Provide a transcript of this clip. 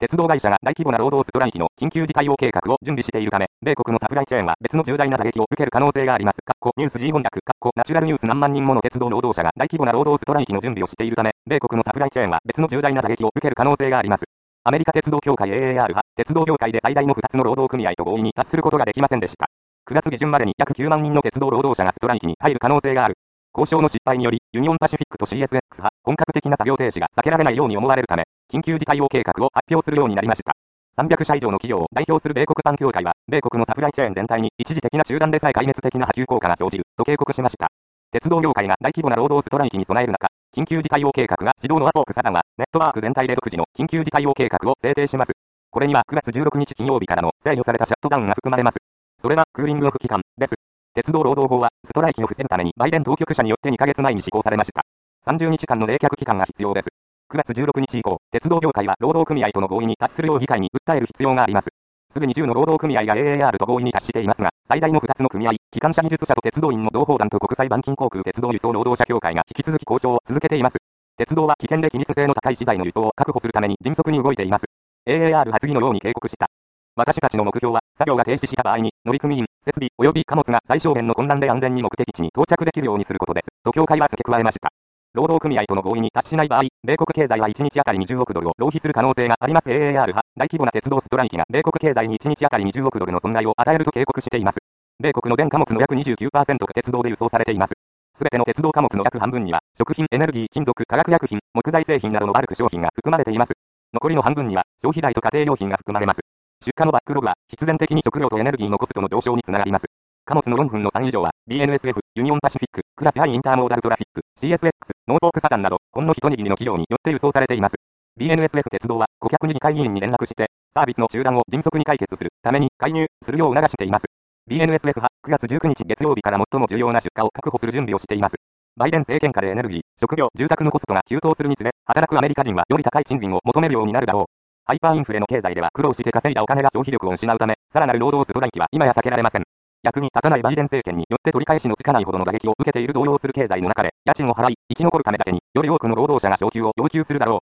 鉄道会社が大規模な労働ストライキの緊急事態応計画を準備しているため、米国のサプライチェーンは別の重大な打撃を受ける可能性があります。ニュース G 翻訳、ナチュラルニュース何万人もの鉄道労働者が大規模な労働ストライキの準備をしているため、米国のサプライチェーンは別の重大な打撃を受ける可能性があります。アメリカ鉄道協会 AAR は、鉄道業界で最大の2つの労働組合と合意に達することができませんでした。9月下旬までに約9万人の鉄道労働者がストライキに入る可能性がある。交渉の失敗により、ユニオンパシフィックと CSX は本格的な作業停止が避けられないように思われるため、緊急事態応計画を発表するようになりました。300社以上の企業を代表する米国パン協会は、米国のサプライチェーン全体に一時的な中断でさえ壊滅的な波及効果が生じると警告しました。鉄道業界が大規模な労働ストライキに備える中、緊急事態応計画が始動の後、サダンはネットワーク全体で独自の緊急事態応計画を制定します。これには9月16日金曜日からの制御されたシャットダウンが含まれます。それはクーリングオフ期間です。鉄道労働法はストライキを防ぐためにバイデン当局者によって2ヶ月前に施行されました。30日間の冷却期間が必要です。9月16日以降、鉄道業界は労働組合との合意に達するよう議会に訴える必要があります。すぐに10の労働組合が AAR と合意に達していますが、最大の2つの組合、機関車技術者と鉄道員の同胞団と国際板金航空鉄道輸送労働者協会が引き続き交渉を続けています。鉄道は危険で機密性の高い資材の輸送を確保するために迅速に動いています。AAR は次のように警告した。私たちの目標は、作業が停止した場合に、乗組員、設備、及び貨物が最小限の混乱で安全に目的地に到着できるようにすることです。と協会は付け加えました。労働組合との合意に達しない場合、米国経済は1日あたり20億ドルを浪費する可能性があります。AAR は、大規模な鉄道ストライキが米国経済に1日あたり20億ドルの損害を与えると警告しています。米国の全貨物の約 29% が鉄道で輸送されています。すべての鉄道貨物の約半分には、食品、エネルギー、金属、化学薬品、木材製品などのバルク商品が含まれています。残りの半分には、消費財と家庭用品が含まれます。出荷のバックログは、必然的に食料とエネルギーのコストの上昇につながります。貨物の4分の3以上は、BNSF、ユニオンパシフィック、クラスハイインターモーダルトラフィック、CSX、ノートークサダンなど、ほんの一握りの企業によって輸送されています。BNSF 鉄道は、顧客に議会議員に連絡して、サービスの中断を迅速に解決するために介入するよう促しています。BNSF は、9月19日月曜日から最も重要な出荷を確保する準備をしています。バイデン政権下でエネルギー、食料、住宅のコストが急騰するにつれ、働くアメリカ人はより高い賃金を求めるようになるだろう。ハイパーインフレの経済では苦労して稼いだお金が消費力を失うため、さらなる労働ストライキは今や避けられません。役に立たないバイデン政権によって取り返しのつかないほどの打撃を受けている動揺する経済の中で、家賃を払い、生き残るためだけに、より多くの労働者が昇給を要求するだろう。